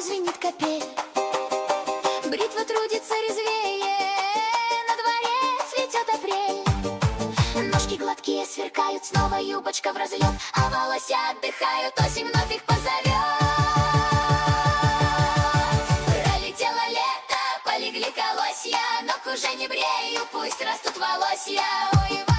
звенит капель. Бритва трудится резвее, на дворе цветет апрель. Ножки гладкие сверкают, снова юбочка в разлет, а волосы отдыхают, осень вновь их позовет. Пролетело лето, полегли колосья, ног уже не брею, пусть растут волосья. Ой,